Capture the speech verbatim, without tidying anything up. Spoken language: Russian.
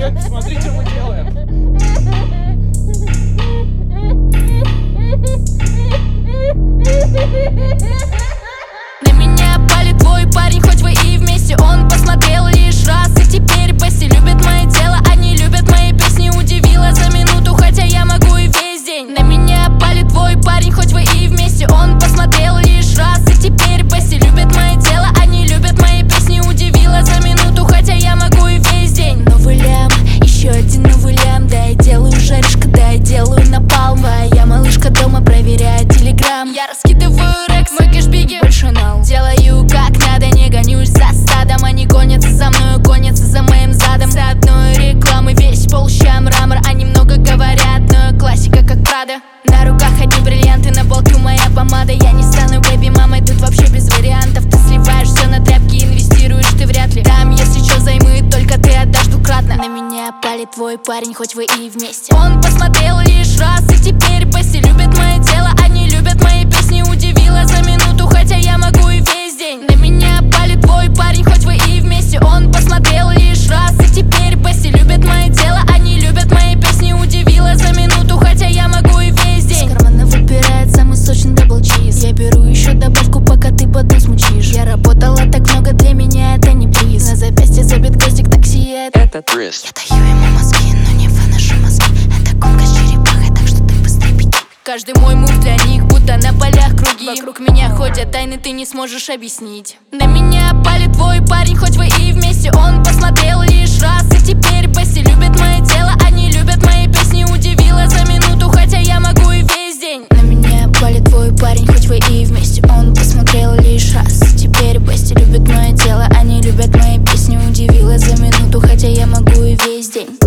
Смотри, что мы делаем. На меня палит твой парень, хоть вы и вместе. Он посмотрел лишь раз, и теперь Бесси любит мое тело, они любят мои песни. Удивила за минуту, хотя я могу и весь день. На меня палит твой парень, хоть вы и вместе. Он посмотрел лишь раз, и теперь Бесси любит мое тело, они любят мои песни. Удивила за минуту, хотя я могу и весь день. Новый лям, еще один новый лям. Да, я делаю жаришка, да, я делаю напалм. Моя малышка дома проверяет телеграм. Я раскидываю рекс, мой кэшбиги больше нал. Делаю как надо, не гонюсь за стадом. Они гонятся за мною, гонятся за моим задом. За одной рекламы весь пол ща мрамор. Они много говорят, но классика как Прада. На руках одни бриллианты, на полке моя помада. Я не стану бэби-мамой, тут вообще без вариантов. Ты сливаешь все на тряпки, инвестируешь ты вряд ли. Там, если что, займы, только ты отдашь двукратно. На меня палит твой парень, хоть вы и вместе. Он посмотрел лишь раз, и теперь Бесси любит мое тело, они любят мои песни. Удивила за минуту, хотя я могу и весь день. На меня палит твой парень, хоть вы и вместе. Он посмотрел лишь раз, и теперь Бесси любит мое тело, они любят мои песни. Удивила за минуту, хотя я могу и весь день. С кармана выпирает самый сочный дабл чиз. Я беру еще добавку, пока ты потом смучишь. Я работала так много, для меня это не приз. На запястье забит гвоздик, так сияет этот приз. Я даю ему мозги, но не выношу мозги. Это гонка с черепахой, так что ты быстрее беги. Каждый мой мув для них, будто на полях круги. Вокруг меня ходят тайны, ты не сможешь объяснить. На меня палит твой парень, хоть вы и вместе. Он посмотрел лишь раз, и теперь Бесси любит мое тело, они любят мои песни. Удивила за минуту, хотя я могу и весь день. На меня палит твой парень, хоть вы и вместе. Он посмотрел лишь раз, и теперь Бесси любит мое тело, они любят мои песни. Удивила за минуту, хотя я могу и весь день.